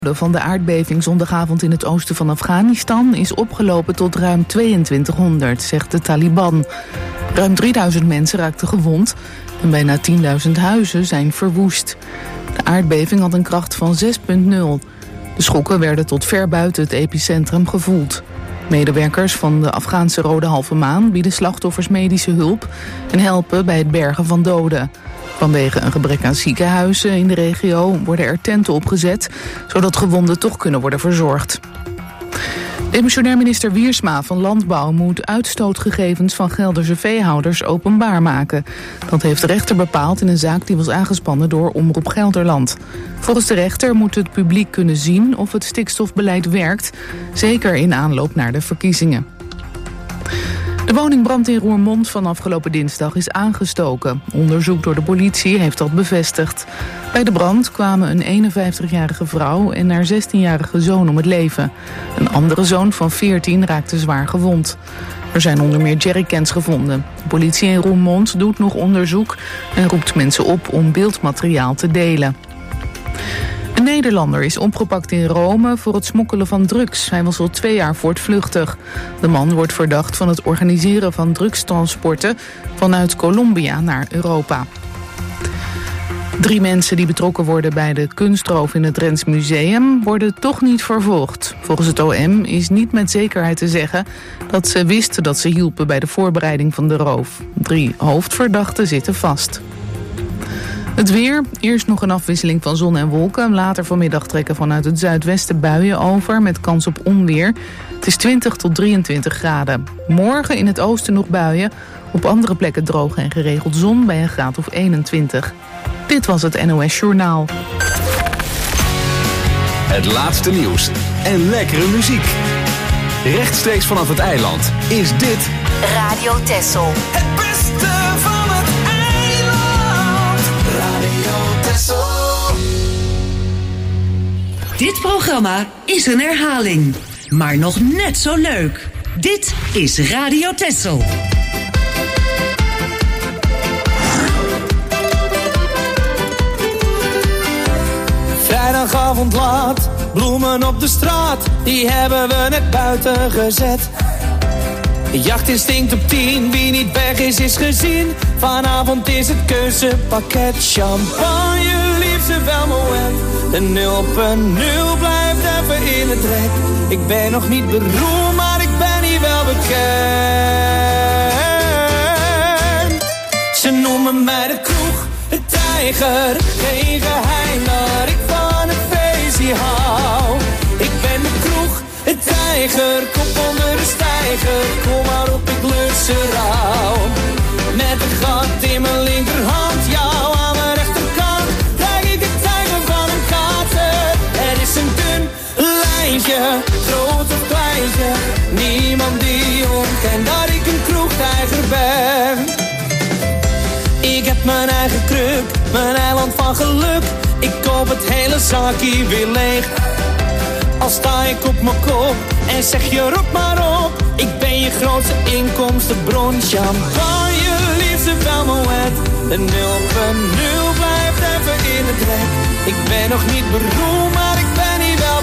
Van de aardbeving zondagavond in het oosten van Afghanistan is opgelopen tot ruim 2200, zegt de Taliban. Ruim 3000 mensen raakten gewond en bijna 10.000 huizen zijn verwoest. De aardbeving had een kracht van 6,0. De schokken werden tot ver buiten het epicentrum gevoeld. Medewerkers van de Afghaanse Rode Halve Maan bieden slachtoffers medische hulp en helpen bij het bergen van doden. Vanwege een gebrek aan ziekenhuizen in de regio worden er tenten opgezet, zodat gewonden toch kunnen worden verzorgd. Demissionair minister Wiersma van Landbouw moet uitstootgegevens van Gelderse veehouders openbaar maken. Dat heeft de rechter bepaald in een zaak die was aangespannen door Omroep Gelderland. Volgens de rechter moet het publiek kunnen zien of het stikstofbeleid werkt, zeker in aanloop naar de verkiezingen. De woningbrand in Roermond van afgelopen dinsdag is aangestoken. Onderzoek door de politie heeft dat bevestigd. Bij de brand kwamen een 51-jarige vrouw en haar 16-jarige zoon om het leven. Een andere zoon van 14 raakte zwaar gewond. Er zijn onder meer jerrycans gevonden. De politie in Roermond doet nog onderzoek en roept mensen op om beeldmateriaal te delen. Een Nederlander is opgepakt in Rome voor het smokkelen van drugs. Hij was al 2 jaar voortvluchtig. De man wordt verdacht van het organiseren van drugstransporten vanuit Colombia naar Europa. 3 mensen die betrokken worden bij de kunstroof in het Drents Museum worden toch niet vervolgd. Volgens het OM is niet met zekerheid te zeggen dat ze wisten dat ze hielpen bij de voorbereiding van de roof. 3 hoofdverdachten zitten vast. Het weer, eerst nog een afwisseling van zon en wolken. Later vanmiddag trekken vanuit het zuidwesten buien over met kans op onweer. Het is 20 tot 23 graden. Morgen in het oosten nog buien. Op andere plekken droog en geregeld zon bij een graad of 21. Dit was het NOS Journaal. Het laatste nieuws en lekkere muziek. Rechtstreeks vanaf het eiland is dit Radio Texel. Het beste van het eiland. Radio Texel. Dit programma is een herhaling, maar nog net zo leuk. Dit is Radio Texel. Vrijdagavond laat, bloemen op de straat, die hebben we net buiten gezet. Jachtinstinct op 10, wie niet weg is gezien. Vanavond is het keuzepakket. Champagne, liefste wel moët. De 0.0 blijft even in het rek. Ik ben nog niet beroemd, maar ik ben hier wel bekend. Ze noemen mij de kroeg, de tijger. Geen geheim dat ik van het feestje hou. Ik ben de kroeg, de tijger. Kop onder de stijger. Kom maar op, ik lust ze rauw. Met een gat in mijn linkerhand. Jou aan mijn rechterkant. Krijg ik de tijger van een kater. Er is een dun lijntje, groot of kleintje. Niemand die ontkent dat ik een kroegtijger ben. Ik heb mijn eigen kruk, mijn eiland van geluk. Ik koop het hele zakje weer leeg. Al sta ik op mijn kop en zeg je rot maar op. Ik ben je grootste inkomstenbron. Champagne, liefste wel moët. De 0.0 blijft even in het rek. Ik ben nog niet beroemd, maar ik ben hier wel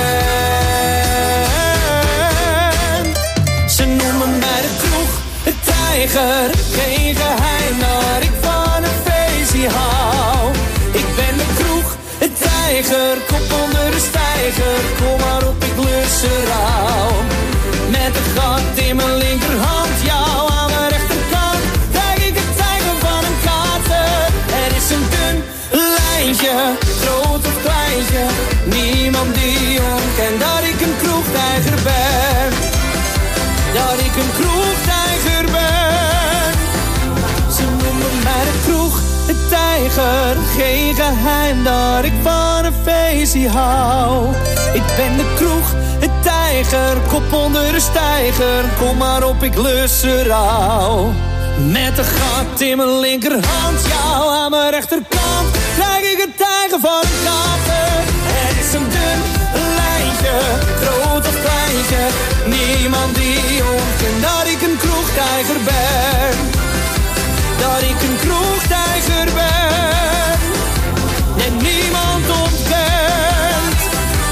bekend. Ze noemen mij de kroeg, de tijger. Geen geheim dat ik van een feestje hou. Ik ben de kroeg, de tijger. Kop onder de stijger. Kom maar op, ik lust ze rauw. Met een gat in mijn linkerhand. Jou aan mijn rechterkant. Krijg ik het tijger van een kater. Er is een dun lijntje, groot of kleintje. Niemand die ontkent dat ik een kroegtijger ben. Dat ik een kroegtijger ben. Ze noemen mij de kroeg, de tijger. Geen geheim dat ik van een feestje hou. Ik ben de kroeg, de tijger. Kop onder de stijger. Kom maar op, ik lust ze rauw. Met een gat in mijn linkerhand. Jou aan mijn rechterkant. Krijg ik het tijger van een kater. Er is een dun lijntje, groot of kleintje. Niemand die ontkent dat ik een kroegtijger ben. Dat ik een kroegtijger ben. En niemand ontkent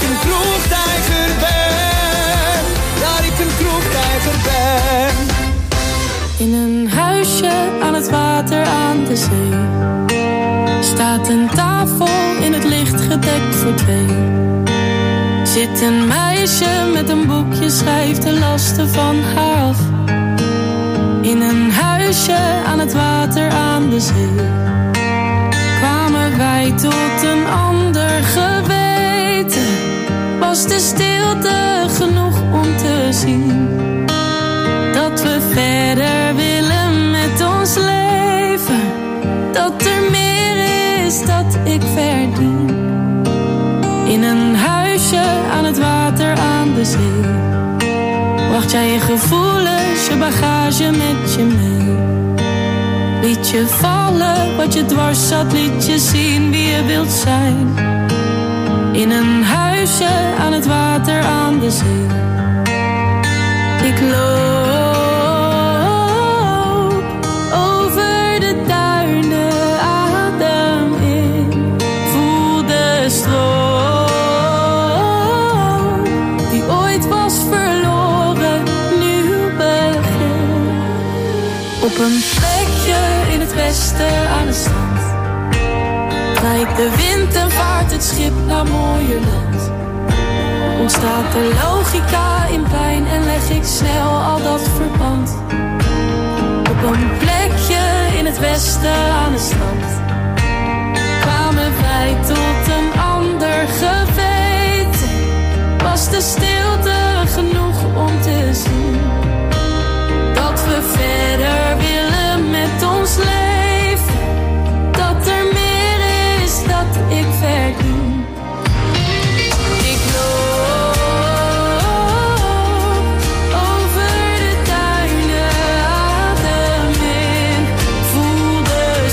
een kroegtijger ben. Dat ik een kroegtijger ben. In een huisje aan het water aan de zee staat een tafel in het licht gedekt voor twee. Zit een meisje met een boekje, schrijft de lasten van haar af. In een huisje aan het water aan de zee kwamen wij tot een ander geweten. Was de stilte genoeg om te zien dat we verder willen met ons leven? Dat er meer is dat ik verdien. In een huisje aan het water aan de zee wacht jij je gevoelens, je bagage met je mee. Liet je vallen wat je dwars zat, liet je zien wie je wilt zijn. In een huisje aan het water aan de zee. Ik loop over de duinen, adem in, voel de stroom die ooit was verloren, nu begint. Op een plekje in het westen aan de strand draait de wind en vaart het schip naar mooier land. Ontstaat de logica in pijn en leg ik snel al dat verband. Op een plekje in het westen aan de strand kwamen wij tot een ander geweten. Was de stilte genoeg om te zien dat we verder willen met ons leven? Dat er meer is dat ik verdien. Ik loop over de duinen, adem in, voel de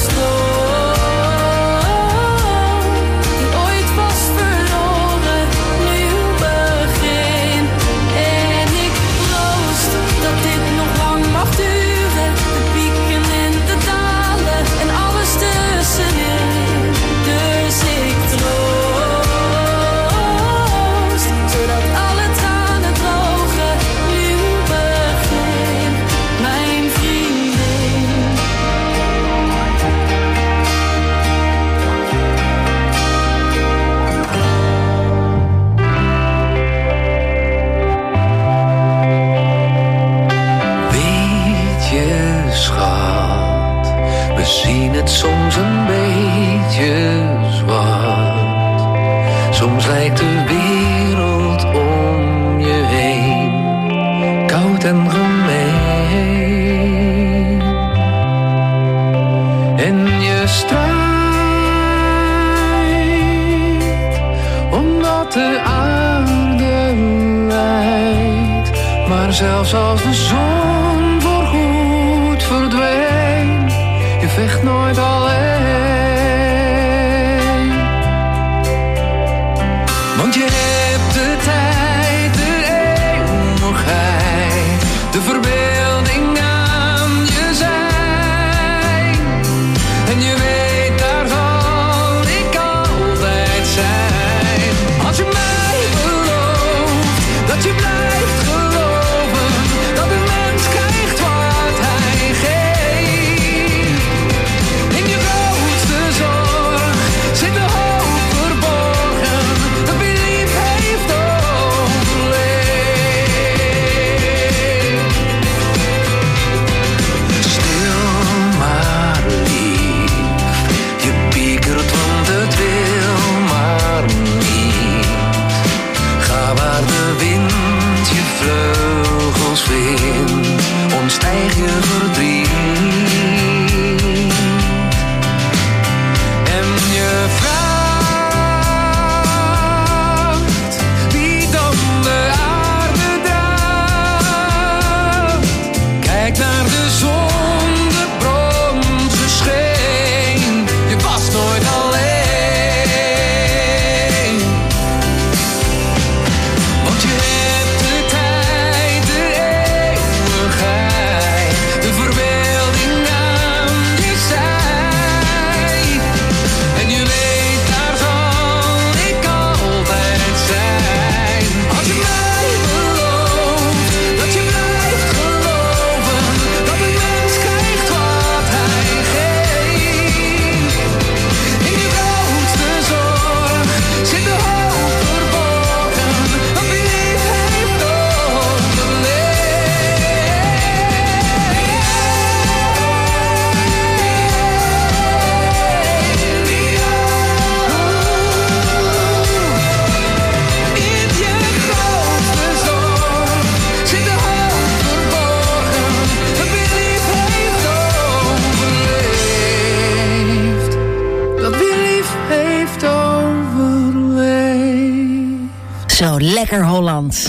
stroom die ooit was verloren, nu begin. En ik troost dat dit nog lang mag duren, de pieken en de dalen en alles tussenin. Dus ik troost, zodat alle tranen drogen, nu begin, mijn vriendin. Weet je, schat, we zien het soms een beetje zwart. Soms lijkt de wereld om je heen koud en gemeen. En je strijdt omdat de aarde lijdt. Maar zelfs als de zon voorgoed verdwijnt, je vecht nooit alleen. Want je hebt de tijd, de eeuwigheid, de verbeelding aan je zij. En je weet, daar zal ik altijd zijn. Als je mij belooft dat je blijft geloven, dat een mens krijgt wat hij geeft. In je grootste zorg zit de hoop verborgen, dat wie lief Zo lekker Hollands.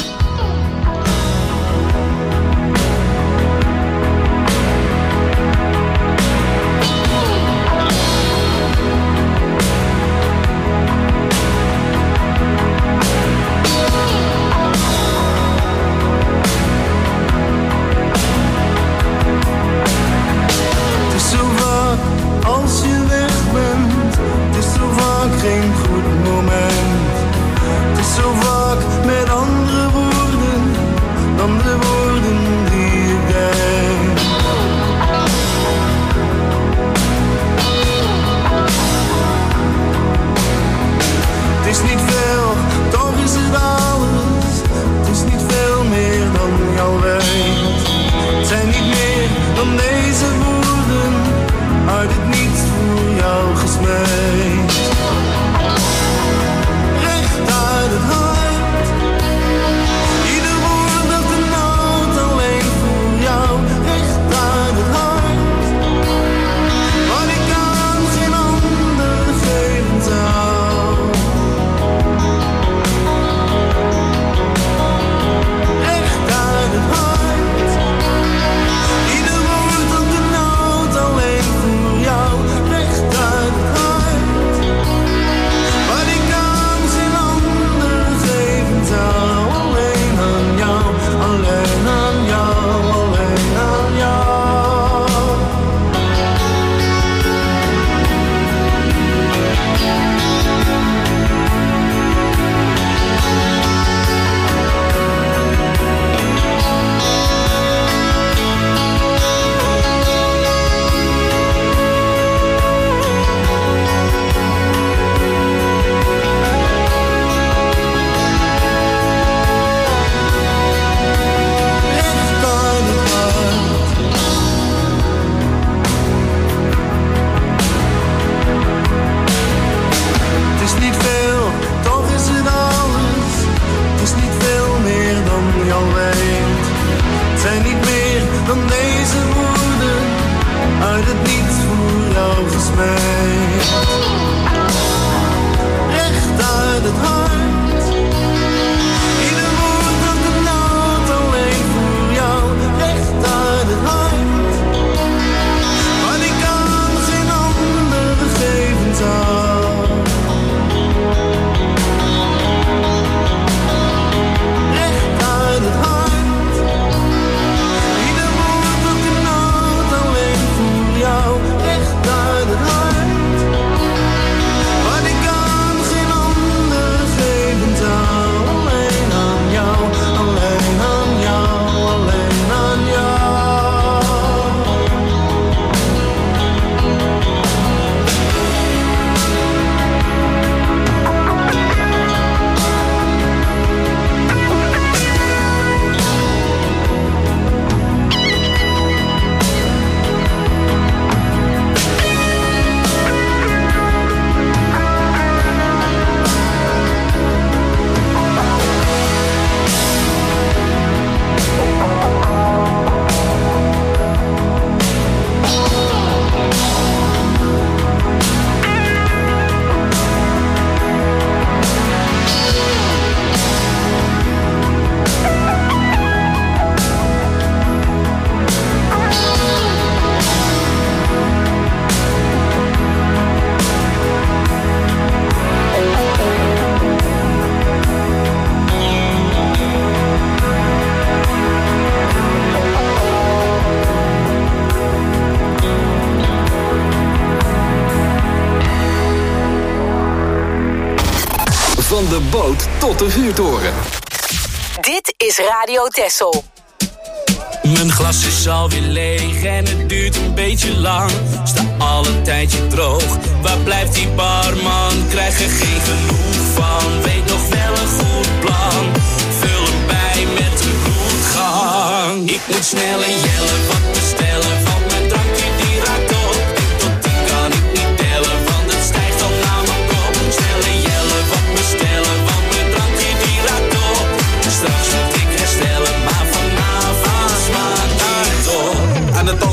Van de boot tot de vuurtoren. Dit is Radio Texel. Mijn glas is alweer leeg en het duurt een beetje lang. Sta al een tijdje droog, waar blijft die barman? Krijg er geen genoeg van, weet nog wel een goed plan. Vul hem bij met een bloedgang. Ik moet snel en Jelle wat bestellen, want mijn drankje die raakt op. Tot 10 kan ik niet tellen, want het stijgt al naar mijn kop. Snel en Jelle wat bestellen, want mijn drankje die raakt op. Straks moet ik herstellen, maar vanavond smaakt niet op. Aan het oog met mijn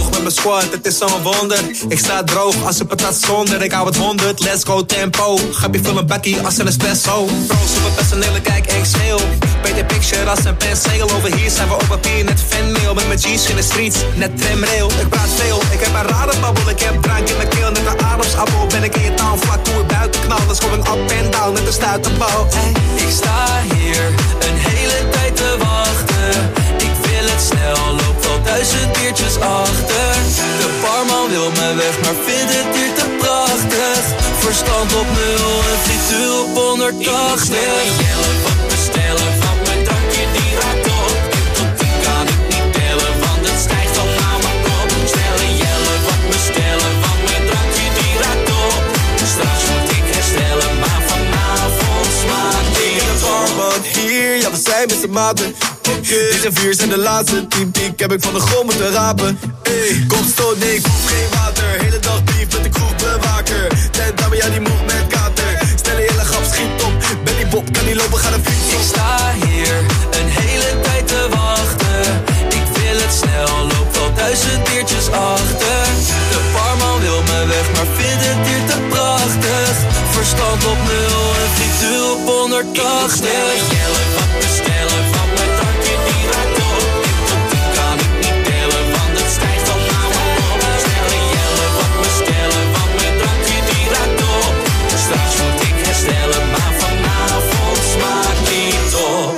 squad, het is zo'n wonder. Ik sta droog als een patat zonder. Ik hou het 100, let's go tempo. Grapje vul een bakkie als een espresso. Pros op mijn personele, kijk ik scheel. Paint a picture als een penseel. Over hier zijn we op papier net fanmail. Met mijn G's in de streets, net tramrail. Ik praat veel, ik heb een rare babbel. Ik heb drank in mijn keel, net een ademsappel. Ben ik in je town, vlak hoe ik buiten knal. Dat is gewoon up and down, net een stuiterbal. Hey, ik sta hier een hele tijd te wachten. Ik wil het snel, loop wel 1000 biertjes achter. De barman wil me weg, maar vindt het hier te prachtig. Verstand op 0 en frituur op 180. Wat bestellen van mijn drankje die raakt op. Tot 10 kan ik niet tellen, want het stijgt al naar mijn kop. Snelle Jelle, wat bestellen van mijn drankje die raakt op. Straks moet ik herstellen, maar vanavond smaakt die de barman hier, ja we zijn met z'n maten. Deze vier zijn de laatste, 10 piek heb ik van de grond moeten rapen. Kom stoot, nee, ik hoef geen water. Hele dag brief met de kroegbewaker. Tent aan me, ja die moet met kater. Snelle hele grap, schiet op. Ben die Bob, kan niet lopen, ga de fiets op. Ik sta hier een hele tijd te wachten. Ik wil het snel, loop wel 1000 biertjes achter. De barman wil me weg, maar vindt het hier te prachtig. Verstand op 0 en frituur op 180. Snelle Jelle, wat bestellen van mijn drankje die raakt op. Tot 10 kan ik niet tellen, want het stijgt al naar mijn kop. Snelle Jelle, wat bestellen van mijn drankje die raakt op. Straks moet ik herstellen, maar vanavond smaakt niet op.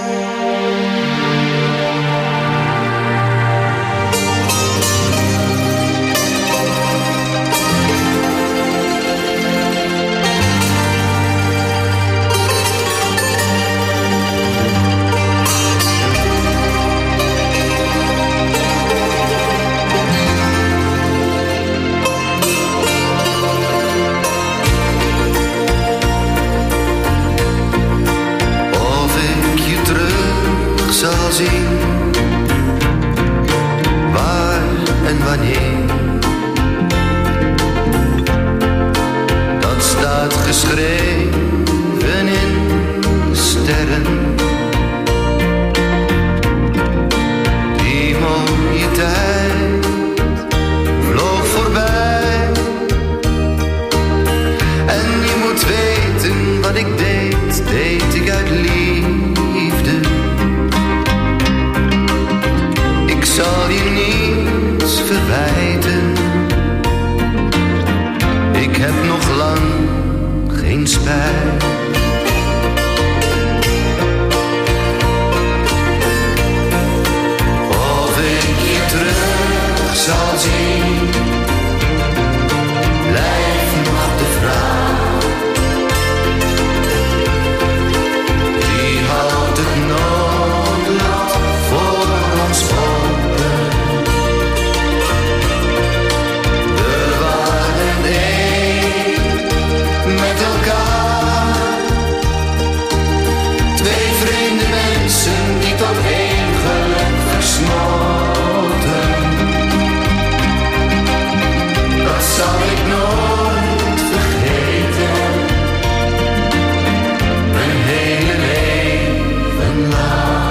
Zal zien waar en wanneer, dat staat geschreven in sterren. Die mooie tijd vloog voorbij en je moet weten wat ik deed, deed ik uit liefde. Ik zal je niets verwijten. Ik heb nog lang geen spijt. Of ik je terug zal zien, blijft nog de vraag. Die houdt het noodlot voor ons open. We waren één met elkaar. Twee vreemde mensen die tot één geluk versmolten. Dat zal ik nooit vergeten. Mijn hele leven lang.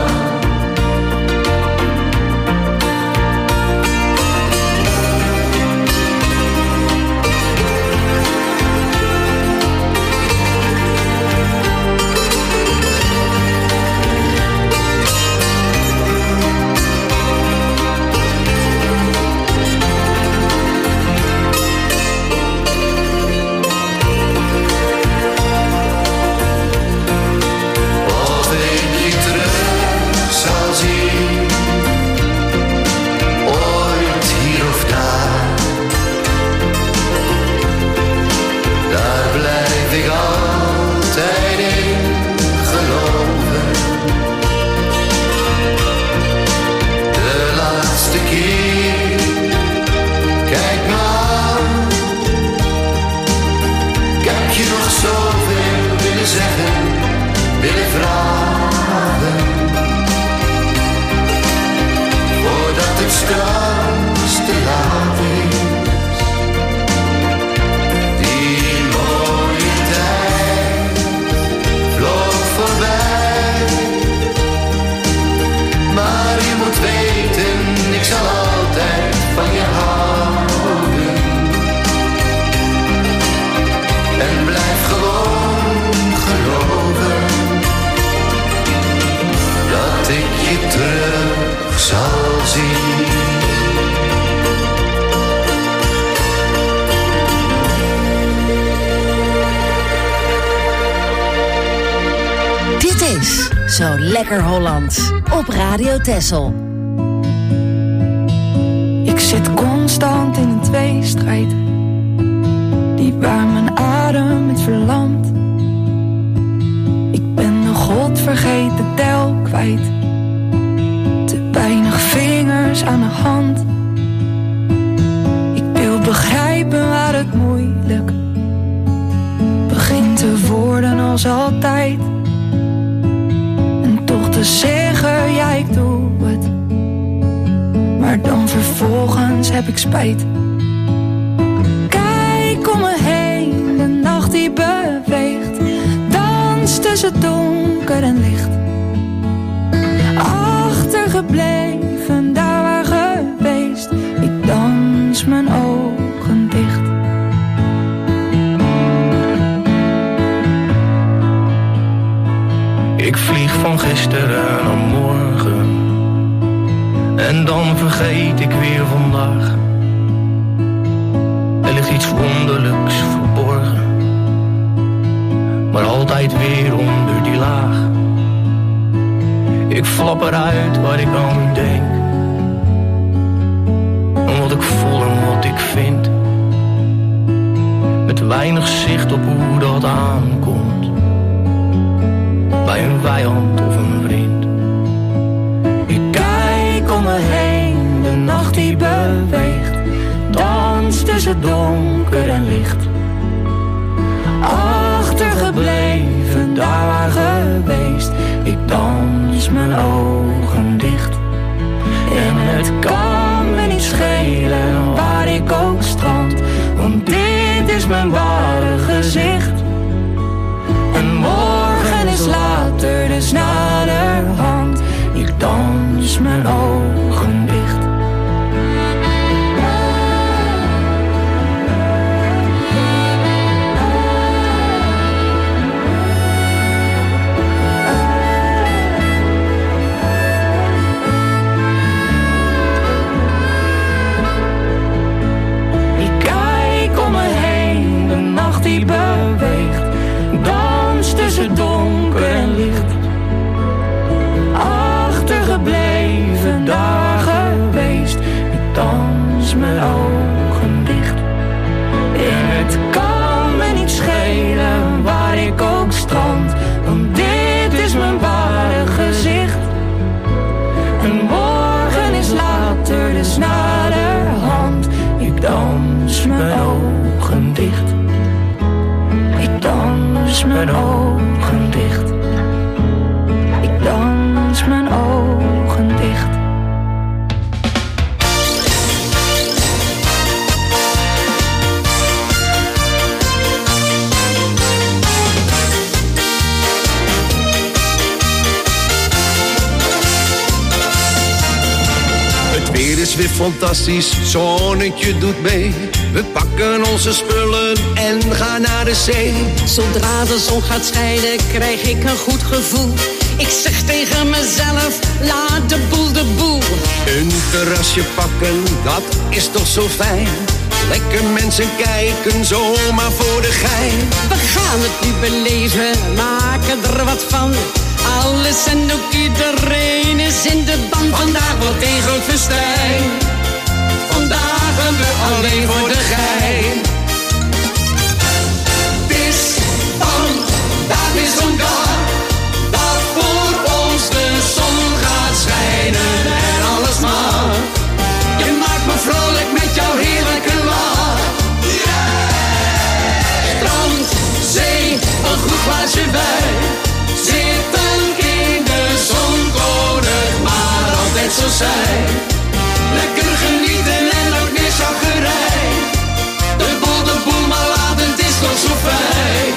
Ik zal altijd van je houden. je terug zal zien. Dit is Zo Lekker Hollands op Radio Texel. Ik zit constant in een tweestrijd, die waar mijn adem het verlamt. Ik ben de godvergeten tel kwijt, te weinig vingers aan de hand. Ik wil begrijpen waar het moeilijk begint te worden als altijd. En toch te zeggen, ja ik doe het, maar dan vervolgens heb ik spijt. Kijk om me heen, de nacht die beweegt, dans tussen donker en licht. Achtergebleven, daar waar geweest, ik dans mijn ogen dicht. Ik vlieg van gisteren naar morgen, en dan vergeet ik weer vandaag. Er ligt iets wonderlijks verborgen, maar altijd weer onder die laag. Ik flap eruit waar ik aan denk, en wat ik voel en wat ik vind, met weinig zicht op hoe dat aankomt, bij een vijand of een vriend. Ik kijk om me heen, de nacht die beweegt, dans tussen donker en licht. Achtergebleven, daar waar geweest, ik dans mijn ogen dicht. En het kan me niet schelen waar ik ook strand, want dit is mijn ware gezicht. En morgen is later, dus naderhand, ik dans mijn ogen dicht. Ik kijk om me heen, de nacht die beweegt, dans tussen donker en licht. Achtergebleven, daar geweest, ik dans mijn ogen dicht. En het kan me niet schelen waar ik ook strand, want dit is mijn ware gezicht. En morgen is later, dus naderhand, ik dans mijn ogen dicht. Ik dans mijn ogen dicht. Ik dans mijn ogen dicht. Het weer is weer fantastisch, zonnetje doet mee. We pakken onze spullen en gaan naar de zee. Zodra de zon gaat schijnen, krijg ik een goed gevoel. Ik zeg tegen mezelf, laat de boel. Een terrasje pakken, dat is toch zo fijn. Lekker mensen kijken, zomaar voor de gein. We gaan het nu beleven, maken er wat van. Alles en ook iedereen is in de band. Vandaag wordt een groot festijn. Vandaag gaan we alleen voor de gein. Het is vandaag weer zo'n dag, dat voor ons de zon gaat schijnen en alles mag. Je maakt me vrolijk met jouw heerlijke lach. Strand, zee, een goed glaasje wijn. Zitten in de zon, kon het maar altijd zo zijn. Lekker genieten en ook meer chaggerij. De boel, maar laten, het is toch zo fijn.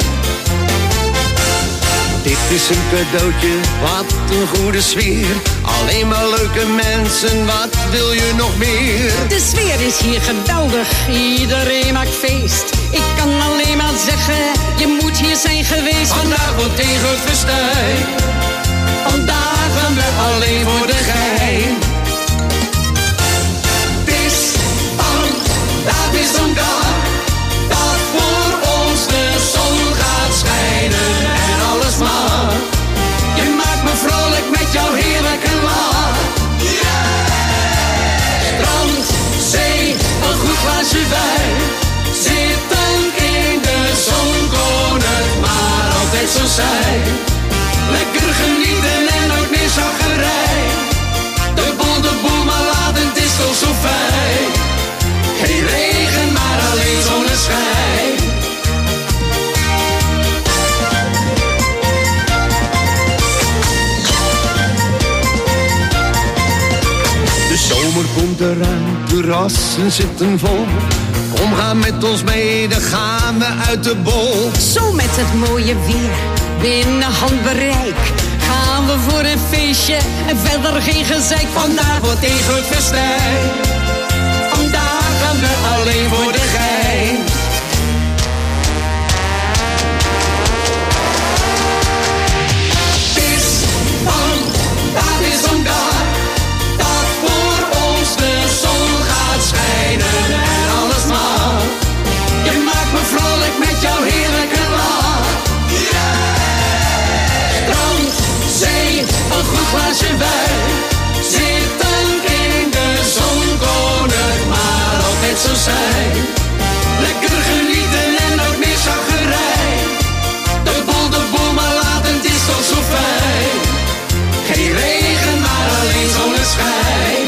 Dit is een cadeautje, wat een goede sfeer. Alleen maar leuke mensen, wat wil je nog meer? De sfeer is hier geweldig, iedereen maakt feest. Ik kan alleen maar zeggen, je moet hier zijn geweest. Vandaag wordt een groot festijn. Vandaag gaan we alleen voor de jouw heerlijke lach. Strand, zee, een goed glaasje wijn. Zittend in de zon kon het maar altijd zo zijn. Lekker genieten en ook meer zaggerij. De boel, maar laat het is toch zo fijn. Geen regen, maar alleen zonneschijn. De zomer komt eraan, terrassen zitten vol. Kom, ga met ons mee, dan gaan we uit de bol. Zo met het mooie weer, binnen handbereik. Gaan we voor een feestje en verder geen gezeik. Vandaag wordt een groot festijn. Vandaag gaan we alleen voor de gein. Het is vandaag is zo'n dag dat voor ons de zon gaat schijnen en alles mag. Je maakt me vrolijk met jouw heerlijke lach. Strand, zee, een goed glaasje wijn. Zittend in de zon kon het maar altijd zo zijn. Lekker genieten en ook meer zaggerij. De boel, maar laat het is toch zo fijn. Geen regen, maar alleen zonneschijn.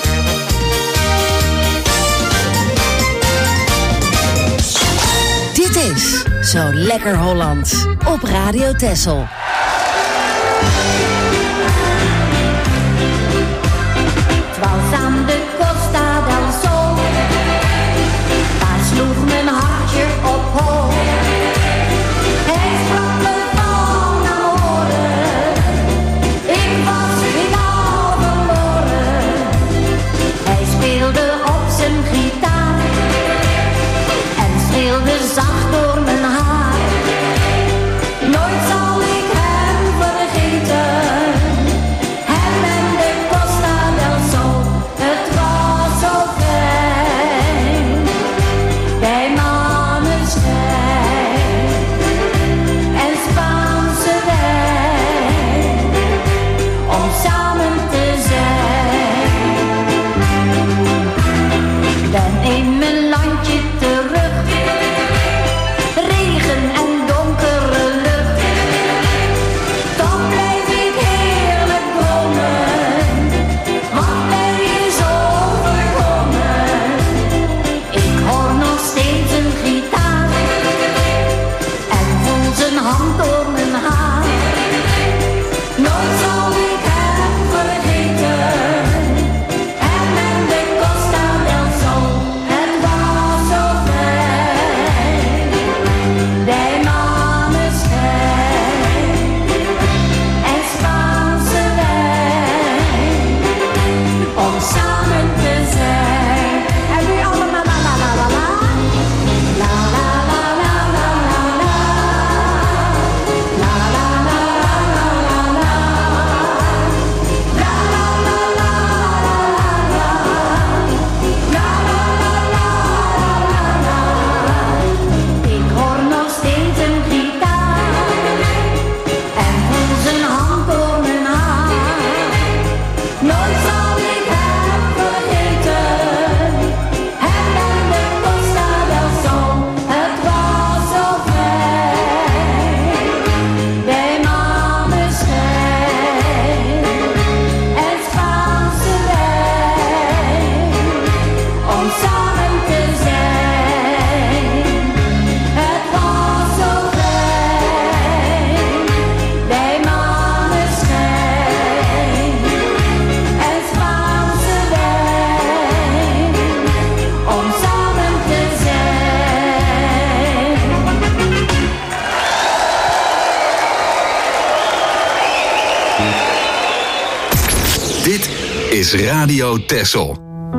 Dit is Zo Lekker Hollands op Radio Texel. Was aan de Costa del Sol, daar sloeg mijn hartje op hol. Hij sprak me van amore, ik was finaal verloren. Hij speelde op zijn gitaar en streelde zacht door mijn haar. Nooit zal ik hem vergeten. Hem en de Costa del Sol, het was zo fijn. Bij maneschijn en Spaanse wijn, om samen te zijn. Ben in mijn landje terug, regen en donkere lucht. Toch blijf ik heerlijk dromen, wat mij is overkomen. Ik hoor nog steeds een gitaar en voel zijn hand door mijn haar. Nooit zal ik hem vergeten. Hem en de Costa del Sol, het was zo fijn. Bij maneschijn en Spaanse wijn, om samen te zijn. En nu allemaal la la la la la. La la la la la la la. La la la la la la la. La la la la la la. La la la la la la. Ik hoor nog steeds een gitaar en voel zijn hand door mijn haar. Nooit zal ik hem vergeten. Hem en de Costa del Sol, het was zo fijn. Bij maneschijn en Spaanse wijn, om samen te zijn. Het was zo fijn. Bij maneschijn en Spaanse wijn, om samen te zijn. Dit is Radio Texel.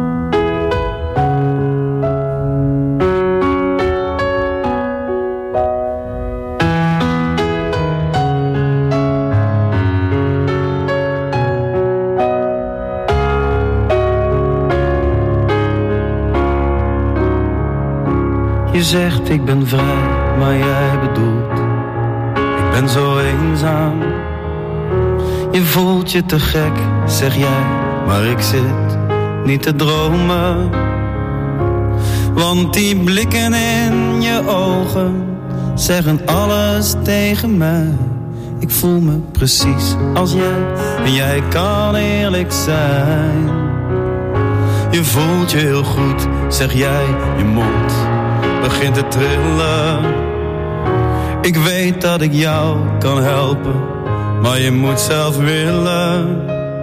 Je zegt ik ben vrij, maar jij bedoelt ik ben zo eenzaam. Je voelt je te gek, zeg jij, maar ik zit niet te dromen. Want die blikken in je ogen zeggen alles tegen mij. Ik voel me precies als jij en jij kan eerlijk zijn. Je voelt je heel goed, zeg jij, je mond begint te trillen. Ik weet dat ik jou kan helpen, maar je moet zelf willen.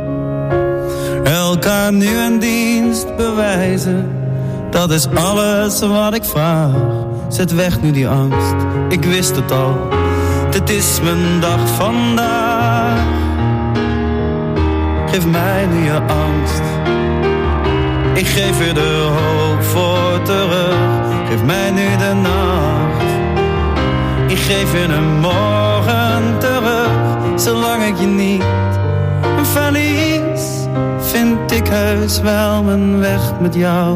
Elkaar nu een dienst bewijzen, dat is alles wat ik vraag. Zet weg nu die angst, ik wist het al, dit is mijn dag vandaag. Geef mij nu je angst, ik geef je de hoop voor terug. Geef mij nu de nacht, ik geef je een morgen terug. Zolang ik je niet verlies, vind ik heus wel mijn weg met jou.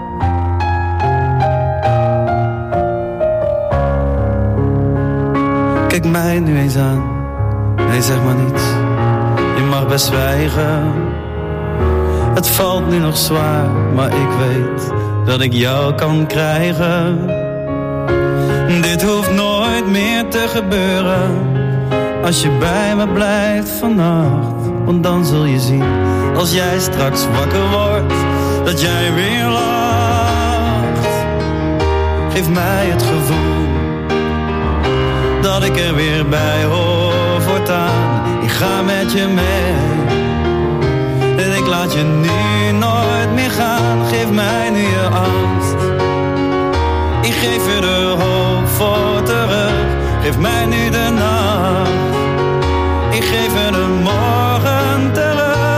Kijk mij nu eens aan, nee zeg maar niets, je mag best zwijgen. Het valt nu nog zwaar, maar ik weet dat ik jou kan krijgen. Dit hoeft nooit meer te gebeuren, als je bij me blijft vannacht. Want dan zul je zien, als jij straks wakker wordt, dat jij weer lacht. Geef mij het gevoel dat ik er weer bij hoor voortaan. Ik ga met je mee en ik laat je nu nooit meer gaan. Geef mij nu je angst, ik geef je de hoop voor terug. Geef mij nu de nacht, ik geef je de morgen terug.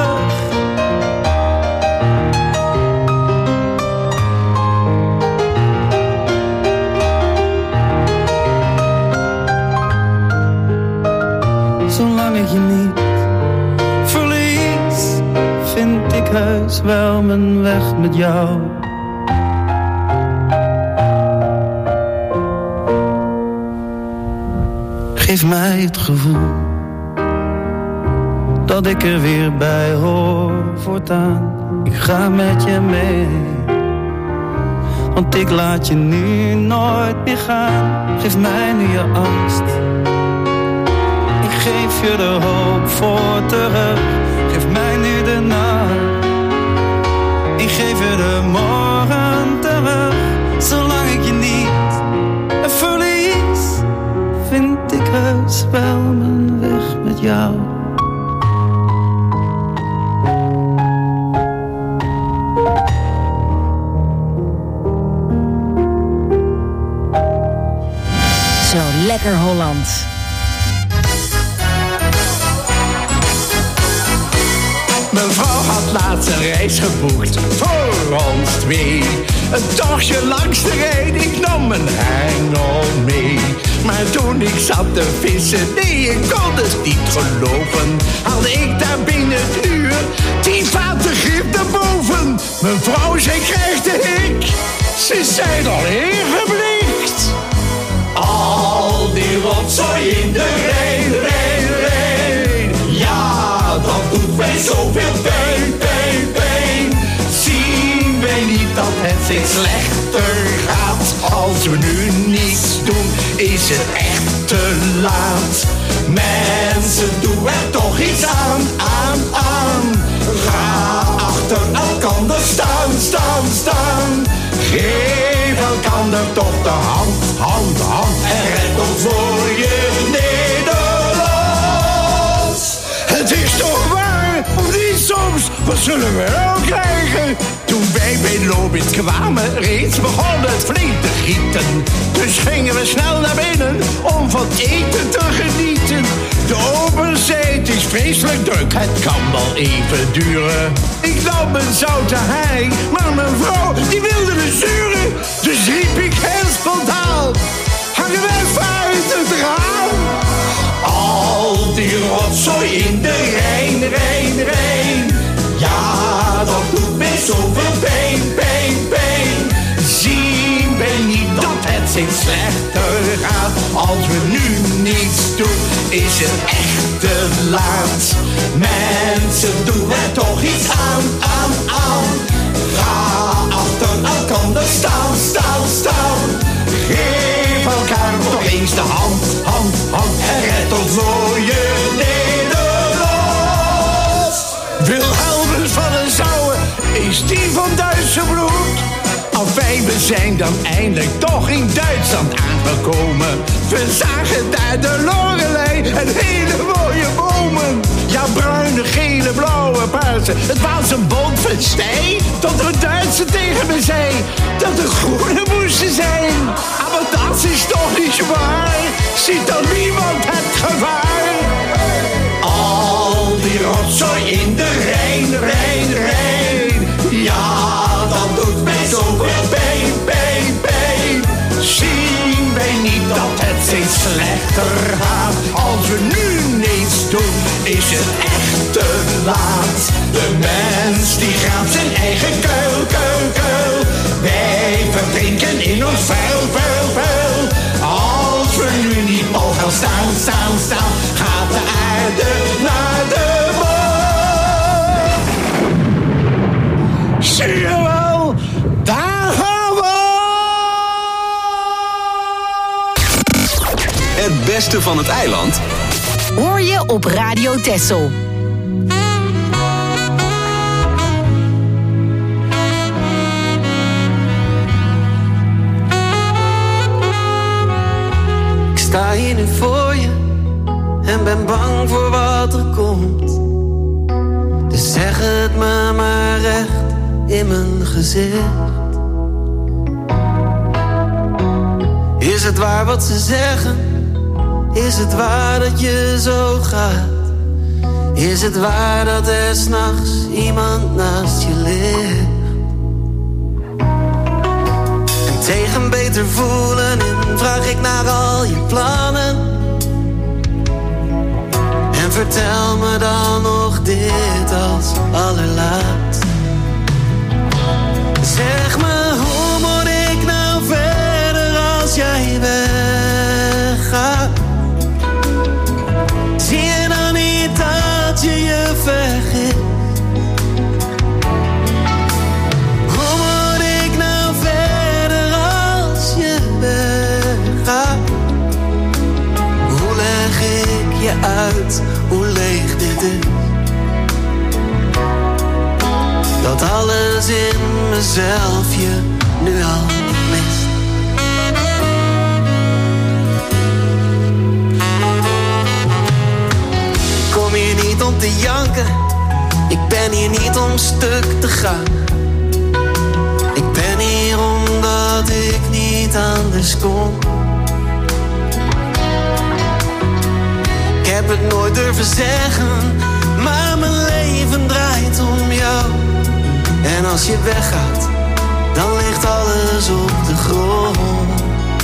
Zolang ik je niet verlies, vind ik heus wel mijn weg met jou. Geef mij het gevoel dat ik er weer bij hoor voortaan. Ik ga met je mee, want ik laat je nu nooit meer gaan. Geef mij nu je angst, ik geef je de hoop voor terug. Geef mij nu de nacht, ik geef je de morgen terug. Zolang ik je niet verlies, vind ik heus wel mijn weg met jou. Zo lekker Hollands. Mijn vrouw had laatst een reis geboekt voor ons twee. Een tochtje langs de Rijn, ik nam mijn hengel mee. Maar toen ik zat te vissen, nee, ik kon het niet geloven. Haalde ik daar binnen het uur 10 vaten gif naar boven. Mijn vrouw, zij krijgt de hik, ze zijn al ingeblikt. Al die rotzooi in de Rijn, Rijn, Rijn. Ja, dat doet mij zoveel pijn, pijn, pijn. Zien wij niet dat het steeds slechter gaat? Als we nu niets doen, is het echt te laat. Mensen, doe er toch iets aan, aan, aan. Ga achter elkander staan, staan, staan. Geef elkander toch de hand, hand, hand. En red ons voor je Nederlands. Het is toch waar, of niet soms? Wat zullen we wel krijgen? Toen wij bij Lobit kwamen, reeds begon het flink te gieten. Dus gingen we snel naar binnen om van eten te genieten. De open zee, het is vreselijk druk, het kan wel even duren. Ik nam een zoute hei, maar mijn vrouw die wilde me zuren. Dus riep ik heel spontaan, hangen wij uit het raam. Al die rotzooi in de Rijn, Rijn, Rijn. Ja, dat doet mij zoveel pijn, pijn, pijn. Zien wij niet dat het steeds slechter gaat. Als we nu niets doen, is het echt te laat. Mensen, doen er toch iets aan. Ga achter elkaar staan. Geef elkaar toch eens de hand. En red ons mooie Nederland. Wilhelmus van den Sauer, is die van Duitse bloed? Afijn, we zijn dan eindelijk toch in Duitsland aangekomen. We zagen daar de Lorelei en hele mooie bomen. Ja, bruine, gele, blauwe, paarse. Het was een bondfestijn. Tot een Duitser tegen me zei dat er groene moesten zijn. Maar dat is toch niet waar? Ziet dan niemand het gevaar? Al die rotzooi in de Rijn. Ja, dat doet mij zoveel pijn. Zien wij niet dat het steeds slechter gaat? Als we nu niets doen, is het echt te laat. De mens die graaft zijn eigen kuil. Wij verdrinken in ons vuil. Als we nu niet pal gaan staan, gaat de aarde naar de maan. Zie je wel, daar gaan we! Het beste van het eiland hoor je op Radio Texel. Ik sta hier nu voor je en ben bang voor wat er komt. Dus zeg het me maar recht in mijn gezicht. Is het waar wat ze zeggen? Is het waar dat je zo gaat? Is het waar dat er 's nachts iemand naast je ligt? En tegen beter voelen in vraag ik naar al je plannen. En vertel me dan nog dit als allerlaatst. Zeg me, hoe moet ik nou verder als jij weggaat? Zie je dan niet dat je je vergist? Hoe moet ik nou verder als je weggaat? Hoe leg ik je uit hoe leeg dit is? Dat alles in mezelf je nu al mist. Kom hier niet om te janken, ik ben hier niet om stuk te gaan. Ik ben hier omdat ik niet anders kon. Ik heb het nooit durven zeggen, maar mijn leven draait om jou. En als je weggaat, dan ligt alles op de grond.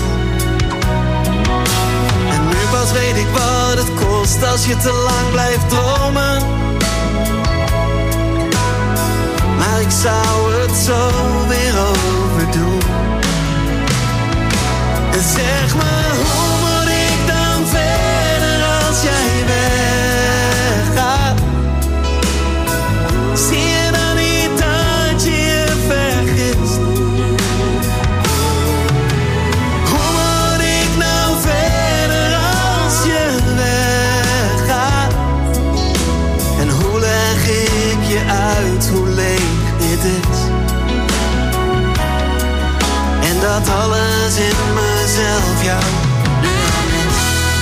En nu pas weet ik wat het kost als je te lang blijft dromen. Maar ik zou het zo weer overdoen. En zeg me, hoe moet ik dan verder als jij weggaat? Zie je dan niet dat je je vergist? Hoe moet ik nou verder als je weggaat? En hoe leg ik je uit hoe leeg dit is? En dat alles in mezelf jou nu al mist.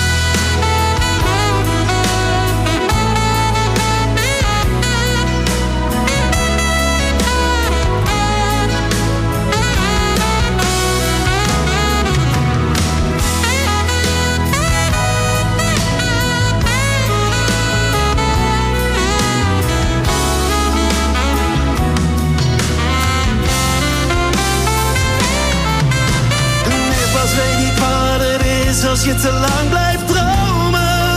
Weet ik wat het is als je te lang blijft dromen.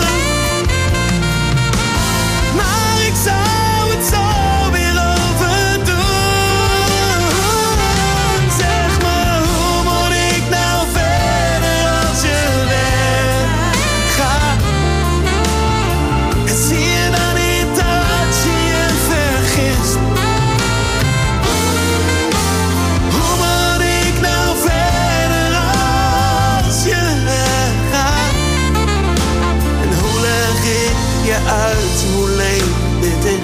Maar ik zou het zo weer overdoen. Zeg me, hoe moet ik nou verder hoe leeg dit is.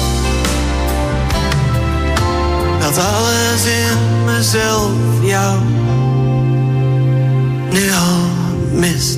Dat alles in mezelf jou nu al mist.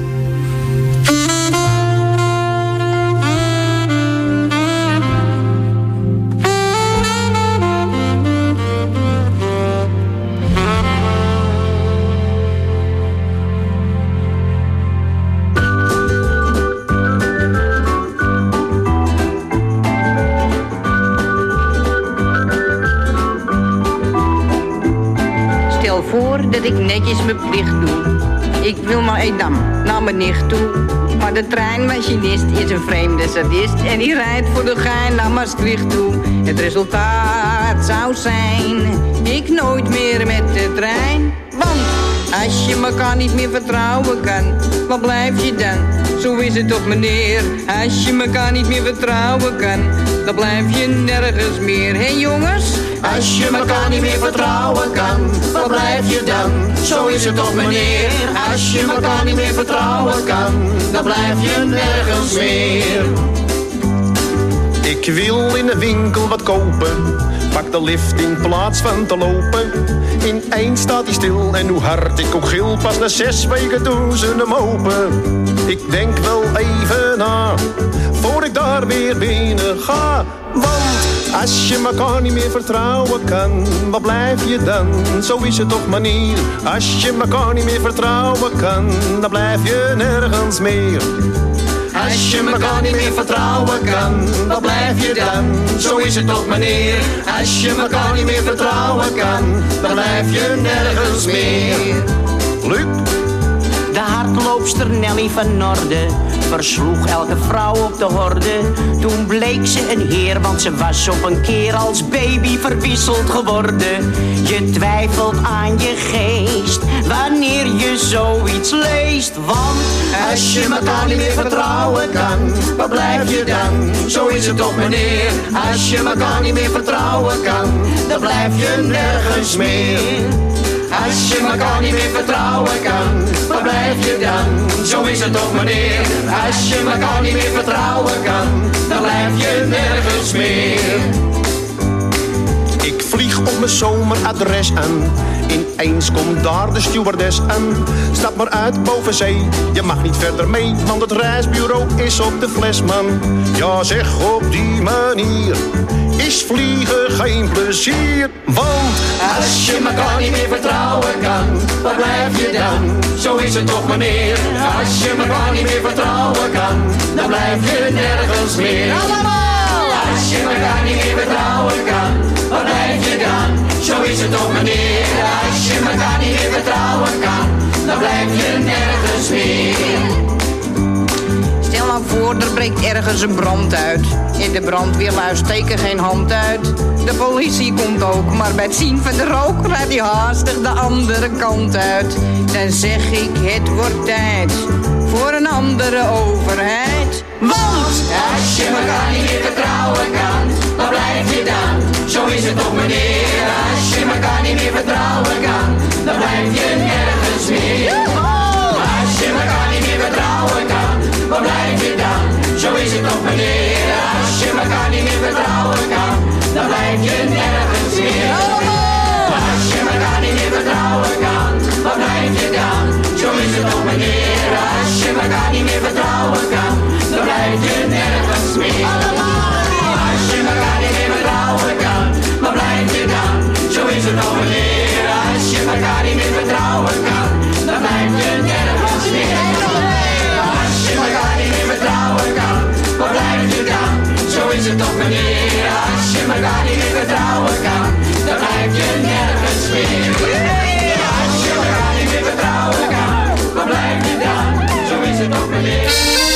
Dat ik netjes mijn plicht doe. Ik wil naar Edam, naar mijn nicht toe. Maar de treinmachinist is een vreemde sadist. En die rijdt voor de gein naar Maastricht toe. Het resultaat zou zijn, ik nooit meer met de trein. Want als je elkaar niet meer vertrouwen kan, wat blijf je dan? Zo is het toch meneer. Als je elkaar niet meer vertrouwen kan, dan blijf je nergens meer. Hé jongens? Als je elkaar niet meer vertrouwen kan, wat blijf je dan? Zo is het toch meneer. Als je elkaar niet meer vertrouwen kan, dan blijf je nergens meer. Ik wil in de winkel wat kopen, pak de lift in plaats van te lopen. Ineens staat hij stil en hoe hard ik ook gil, pas na 6 weken doen ze hem open. Ik denk wel even na, voor ik daar weer binnen ga. Want als je elkaar niet meer vertrouwen kan, wat blijf je dan? Zo is het toch manier. Als je elkaar niet meer vertrouwen kan, dan blijf je nergens meer. Als je elkaar niet meer vertrouwen kan, wat blijf je dan? Zo is het toch meneer. Als je elkaar niet meer vertrouwen kan, dan blijf je nergens meer. Luc? De hardloopster Nelly van Noorden versloeg elke vrouw op de horde. Toen bleek ze een heer, want ze was op een keer als baby verwisseld geworden. Je twijfelt aan je geest wanneer je zoiets leest. Want als je elkaar niet meer vertrouwen kan, wat blijf je dan? Zo is het toch meneer. Als je elkaar niet meer vertrouwen kan, dan blijf je nergens meer. Als je elkaar niet meer vertrouwen kan, wat blijf je dan? Zo is het toch meneer. Als je elkaar niet meer vertrouwen kan, dan blijf je nergens meer. Ik vlieg op mijn zomeradres aan. Ineens komt daar de stewardess aan. Stap maar uit boven zee, je mag niet verder mee, want het reisbureau is op de fles, man. Ja zeg, op die manier is vliegen geen plezier. Want als je elkaar niet meer vertrouwen kan, wat blijf je dan? Zo is het toch meneer. Als je elkaar niet meer vertrouwen kan, dan blijf je nergens meer. Allemaal! Als je elkaar niet meer vertrouwen kan, wat blijf je dan? Zo is het toch meneer. Als je elkaar niet meer vertrouwen kan, dan blijf je nergens meer. Stel nou voor, er breekt ergens een brand uit. In de brandweerluis steken geen hand uit. De politie komt ook, maar bij het zien van de rook rijdt hij haastig de andere kant uit. Dan zeg ik, het wordt tijd voor een andere overheid. Want als je elkaar niet meer vertrouwen kan, wat blijf je dan? Zo is het toch meneer. Als je elkaar niet meer vertrouwen kan, dan blijf je nergens meer. Als je elkaar niet meer vertrouwen kan, wat blijf je dan? Zo is het toch meneer. Als je elkaar niet meer vertrouwen kan, dan blijf je nergens meer. Als je elkaar niet meer vertrouwen kan, wat blijf je dan? Zo is het toch meneer. Als je elkaar niet meer vertrouwen kan, dan blijf je nergens meer. Als je elkaar niet meer vertrouwen kan, wat blijf je dan? Zo is het toch meneer. Als je elkaar niet meer vertrouwen kan, dan blijf je nergens meer. Als je elkaar niet meer vertrouwen kan, wat blijf je dan? Zo is het toch meneer. Als je elkaar niet meer vertrouwen kan, dan blijf je nergens meer. Als je elkaar niet meer vertrouwen kan, wat blijf je dan? Zo is het toch meneer.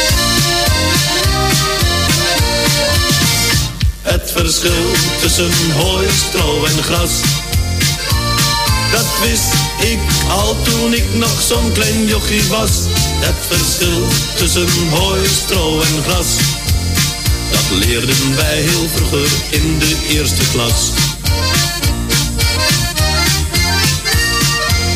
Het verschil tussen hooi, stro en gras, dat wist ik al toen ik nog zo'n klein jochie was. Het verschil tussen hooi, stro en gras, dat leerden wij heel vroeger in de eerste klas.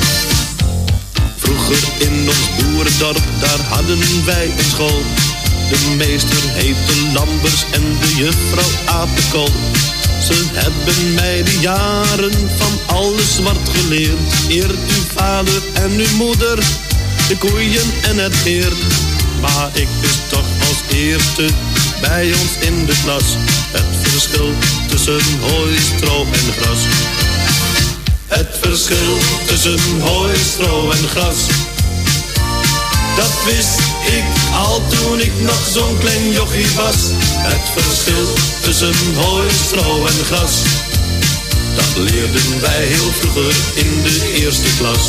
Vroeger in ons boerendorp, daar hadden wij een school. De meester heet de Lambers en de juffrouw Apenkool. Ze hebben mij de jaren van alles zwart geleerd. Eert uw vader en uw moeder, de koeien en het heer. Maar ik wist toch als eerste bij ons in de klas het verschil tussen hooi, stro en gras. Het verschil tussen hooi, stro en gras, dat wist ik al toen ik nog zo'n klein jochie was. Het verschil tussen hooi, stro en gras, dat leerden wij heel vroeger in de eerste klas.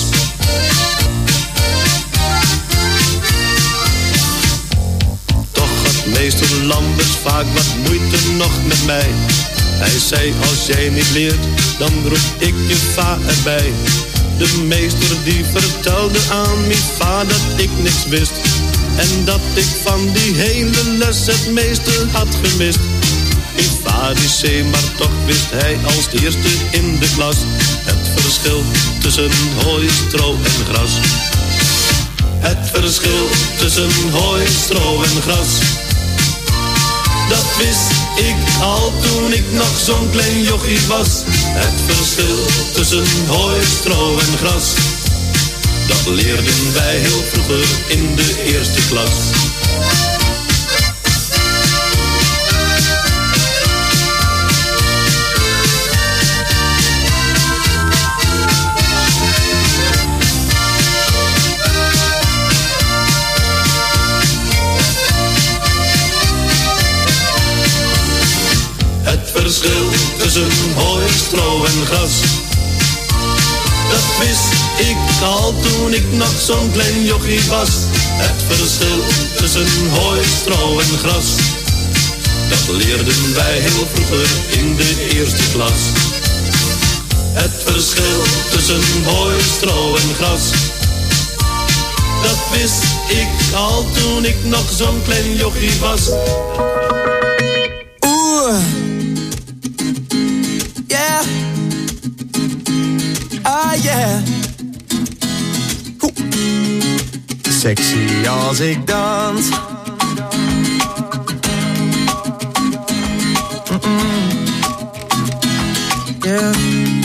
Toch had meester Lambers vaak wat moeite nog met mij. Hij zei, als jij niet leert, dan roep ik je va erbij. De meester die vertelde aan mijn va dat ik niks wist. En dat ik van die hele les het meeste had gemist. Mijn va die zei, maar toch wist hij als eerste in de klas het verschil tussen hooi, stro en gras. Het verschil tussen hooi, stro en gras, dat wist ik al toen ik nog zo'n klein jochie was. Het verschil tussen hooi, stro en gras, dat leerden wij heel vroeger in de eerste klas. Het verschil tussen hooi, stro en gras, dat wist ik al toen ik nog zo'n klein jochie was. Het verschil tussen hooi, stro en gras, dat leerden wij heel vroeger in de eerste klas. Het verschil tussen hooi, stro en gras, dat wist ik al toen ik nog zo'n klein jochie was. Yeah. Ah, yeah. Sexy als ik dans. Yeah.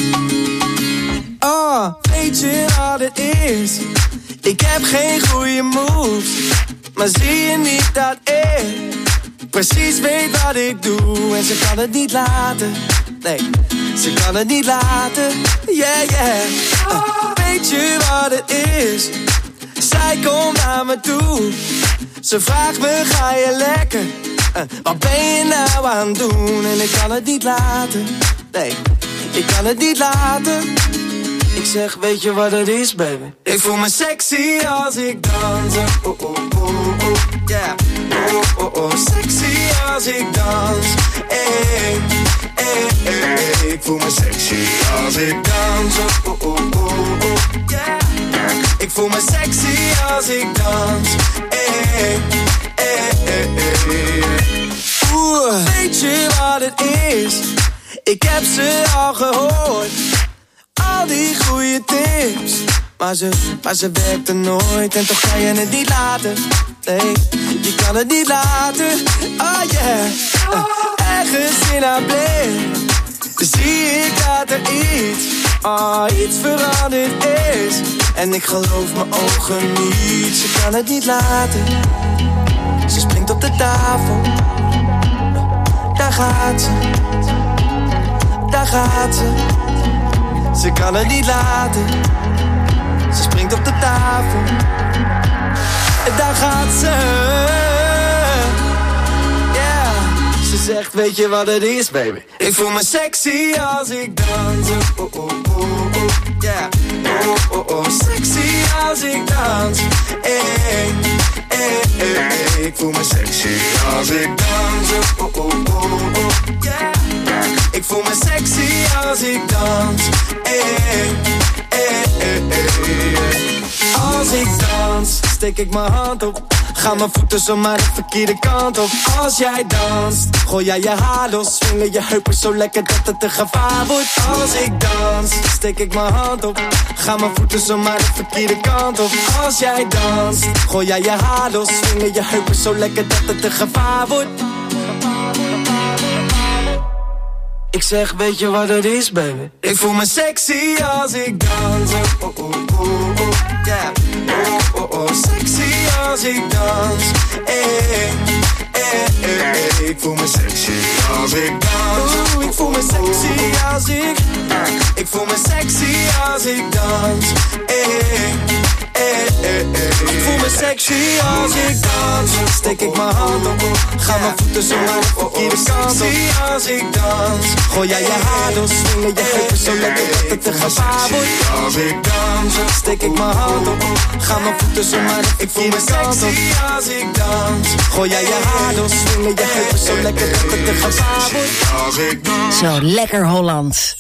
Oh, weet je wat het is? Ik heb geen goede moves, maar zie je niet dat ik precies weet wat ik doe? En ze kan het niet laten. Nee, ze kan het niet laten. Yeah, yeah. Weet je wat het is? Zij komt naar me toe. Ze vraagt me, ga je lekker? Wat ben je nou aan het doen? En ik kan het niet laten. Nee, ik kan het niet laten. Ik zeg, weet je wat het is, baby? Ik voel me sexy als ik dans. Oh, oh, oh, oh, yeah. Oh, oh, oh, sexy als ik dans. Hey, hey, hey, hey. Ik voel me sexy als ik dans. Oh, oh, oh, oh, yeah. Ik voel me sexy als ik dans. Hey, hey, hey, hey. Weet je wat het is? Ik heb ze al gehoord. Al die goede tips, maar ze werkt er nooit. En toch kan je het niet laten. Nee, je kan het niet laten. Oh yeah, ergens in haar blik zie ik dat er iets veranderd is. En ik geloof mijn ogen niet. Ze kan het niet laten. Ze springt op de tafel. Daar gaat ze. Daar gaat ze. Ze kan het niet laten. Ze springt op de tafel. En daar gaat ze. Yeah. Ze zegt, weet je wat het is, baby? Ik voel me sexy als ik dans. Oh, oh, oh, oh, yeah. Oh, oh, oh, sexy als ik dans. Hey, hey, hey, hey. Ik voel me sexy als ik dans. Oh, oh, oh, oh, yeah. Ik voel me sexy als ik dans. Hey, hey, hey, hey, hey. Als ik dans, steek ik mijn hand op. Ga mijn voeten zomaar de verkeerde kant op. Als jij danst, gooi jij je haar los. Swingen je heupen zo lekker dat het een gevaar wordt. Als ik dans, steek ik mijn hand op. Ga mijn voeten zomaar de verkeerde kant op. Als jij danst, gooi jij je haar los. Swingen je heupen zo lekker dat het een gevaar wordt. Ik zeg, weet je wat het is, baby? Ik voel me sexy als ik dans. Oh, oh, oh, oh, yeah. Oh, oh, oh, sexy als ik dans. Ik voel me sexy als ik dans. Oeh, ik voel me sexy als ik voel me sexy als ik dans. Ik voel me sexy als ik dans. Steek ik mijn hand op. Ga mijn voeten zo naar de verkeerde kant op. Als ik dans. Gooi jij je haar door. Swingen je heupen zo lekker dat het een gevaar wordt. Als ik dans. Steek ik mijn hand op. Ga mijn voeten zo naar de verkeerde kant op. Als ik dans. Gooi jij je haar door. Swingen je heupen zo lekker dat het een gevaar wordt. Als ik dans. Zo lekker Hollands.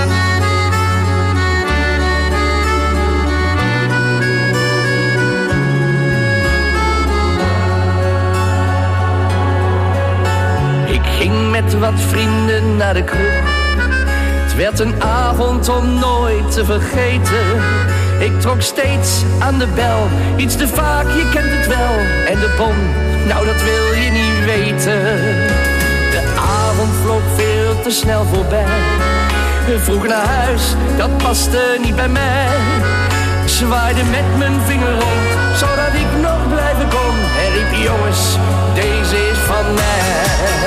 Ging met wat vrienden naar de kroeg. Het werd een avond om nooit te vergeten. Ik trok steeds aan de bel, iets te vaak, je kent het wel. En de bon, nou dat wil je niet weten. De avond vloog veel te snel voorbij. Vroeg naar huis, dat paste niet bij mij. Ik zwaaide met mijn vinger rond, zodat ik nog blijven kon. En riep, jongens, deze is van mij.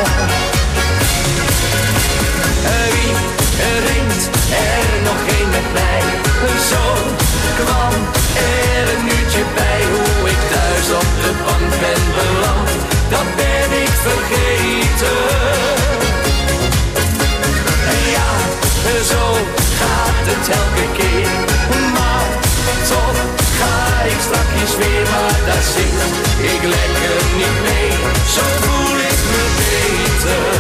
Wie ringt er nog een met mij? Zo kwam er een uurtje bij. Hoe ik thuis op de bank ben beland, dat ben ik vergeten. Ja, zo gaat het elke keer. Maar toch ga ik strakjes weer. Maar daar zit ik lekker niet mee. Zo voel ik me beter.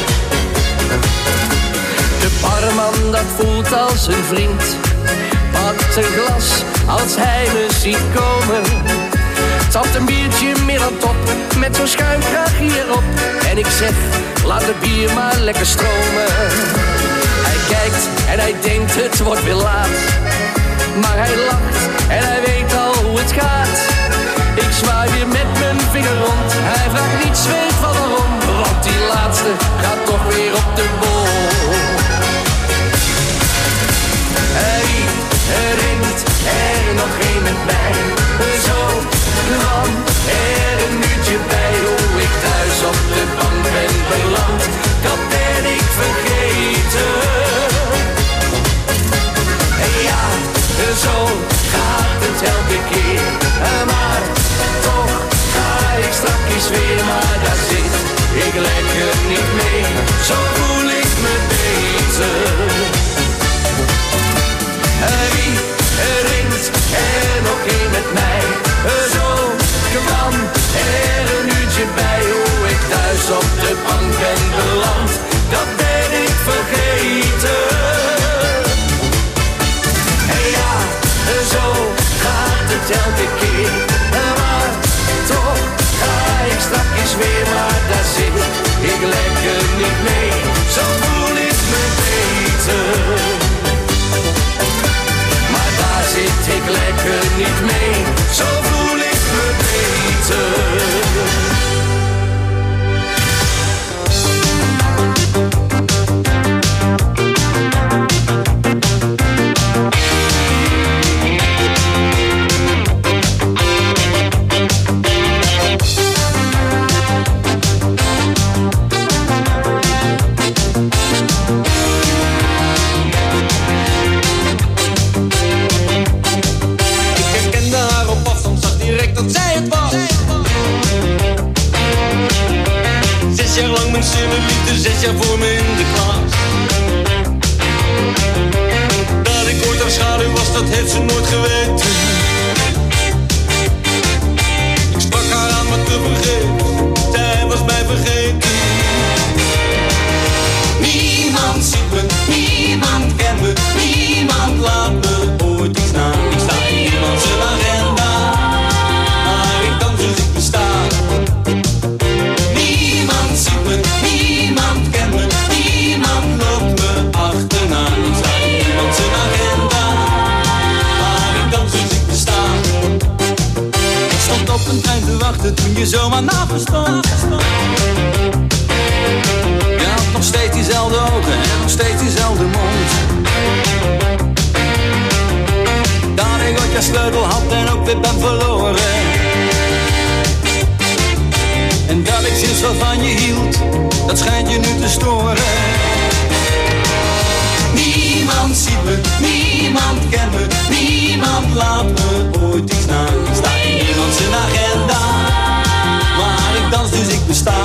De barman, dat voelt als een vriend. Pakt een glas als hij me ziet komen. Zat een biertje meer aan top, met zo'n schuimkraag hierop. En ik zeg, laat het bier maar lekker stromen. Hij kijkt en hij denkt, het wordt weer laat. Maar hij lacht en hij weet al hoe het gaat. Ik zwaai weer met mijn vinger rond. Hij vraagt niets, weet van waarom. Want die laatste gaat toch weer op de bol. Herinnert er nog een met mij? Zo kwam er een uurtje bij. Hoe ik thuis op de bank ben beland, dat ben ik vergeten. Ja, zo gaat het elke keer. Maar toch ga ik strakjes weer. Maar daar zit ik lekker niet mee. Zo voel ik me beter. Wie ringt er nog een met mij? Zo kwam er een uurtje bij. Hoe ik thuis op de bank ben beland, dat ben ik vergeten. Ja, zo gaat het elke keer. Maar toch ga ik strakjes weer. Maar daar zit ik lekker niet mee. Zo voel ik me beter. Zit ik lekker niet mee, zo voel ik me beter. Zes jaar voor me in de klas. Dat ik ooit haar schaduw was, dat heeft ze nooit geweten. Ik sprak haar aan maar te vergeten, zij was mij vergeten. Niemand ziet me, niemand kent me, niemand laat me ooit iets na. Ik sta in niemand zijn agenda, maar weer ben verloren. En dat ik sinds wat van je hield, dat schijnt je nu te storen. Niemand ziet me, niemand kent me, niemand laat me ooit iets na. Ik sta in niemand zijn agenda, maar ik dans dus ik besta.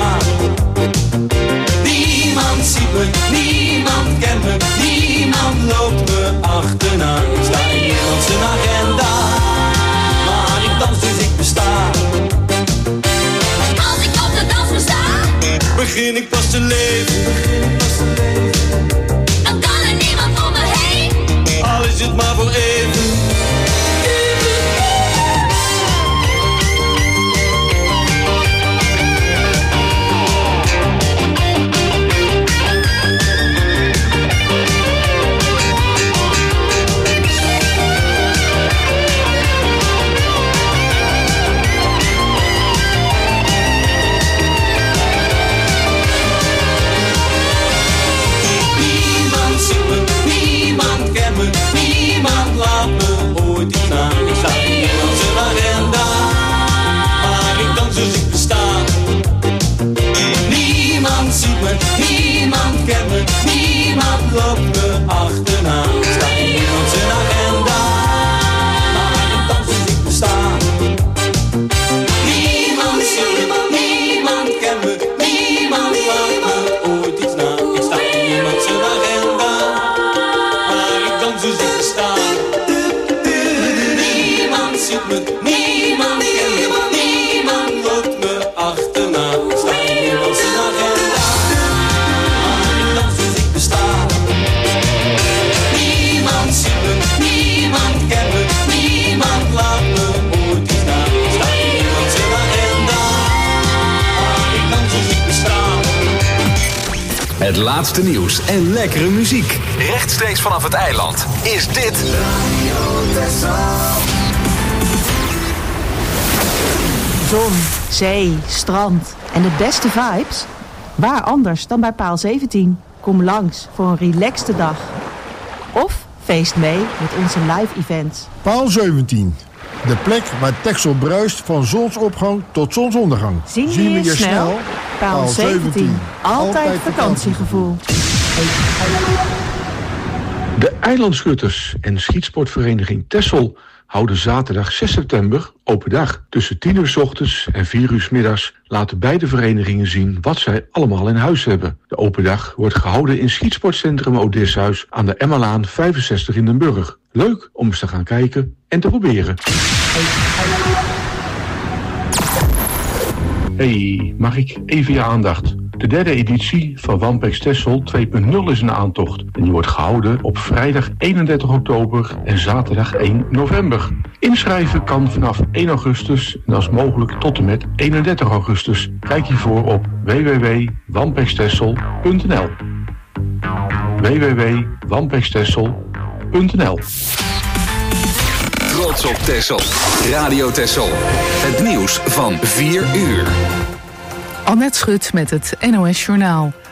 Niemand ziet me, niemand kent me, niemand loopt me achterna. Ik sta in niemand zijn agenda, maar ik dans dus ik besta. Als ik op de dansvloer sta, begin ik pas te leven. Dan kan er niemand om me heen. Al is het maar voor even. Niemand laat me ooit iets na. Ik sta in niemand zijn agenda, maar ik dans dus ik besta. Niemand ziet me, niemand kent me, niemand loopt me achterna. Ik sta in niemand zijn agenda, maar ik dans dus ik besta. Niemand ziet me, niemand kent me, niemand laat me ooit iets na. Ik sta in niemand zijn agenda, maar ik dans dus ik besta. Niemand ziet me, niemand kent me, niemand loopt me achterna. Ik sta in niemand zijn agenda, maar ik dans dus ik besta. Niemand ziet me, niemand kent me, niemand laat me ooit iets na. Ik sta in niemand zijn agenda, maar ik dans dus ik besta. Het laatste nieuws en lekkere muziek. Rechtstreeks vanaf het eiland is dit Zon, zee, strand en de beste vibes? Waar anders dan bij Paal 17? Kom langs voor een relaxte dag. Of feest mee met onze live events. Paal 17. De plek waar Texel bruist van zonsopgang tot zonsondergang. Zien we je snel? Paal 17. Altijd vakantiegevoel. De eilandschutters en schietsportvereniging Texel houden zaterdag 6 september open dag. Tussen 10 uur 's ochtends en 4 uur 's middags laten beide verenigingen zien wat zij allemaal in huis hebben. De open dag wordt gehouden in schietsportcentrum Odysseus aan de Emmalaan 65 in Den Burg. Leuk om eens te gaan kijken en te proberen. Hey, mag ik even je aandacht? De derde editie van Wampex Texel 2.0 is in aantocht. En die wordt gehouden op vrijdag 31 oktober en zaterdag 1 november. Inschrijven kan vanaf 1 augustus en als mogelijk tot en met 31 augustus. Kijk hiervoor op www.wampextexel.nl www.wampextexel.nl. Trots op Texel. Radio Texel. Het nieuws van 4 uur. Annette Schut met het NOS Journaal.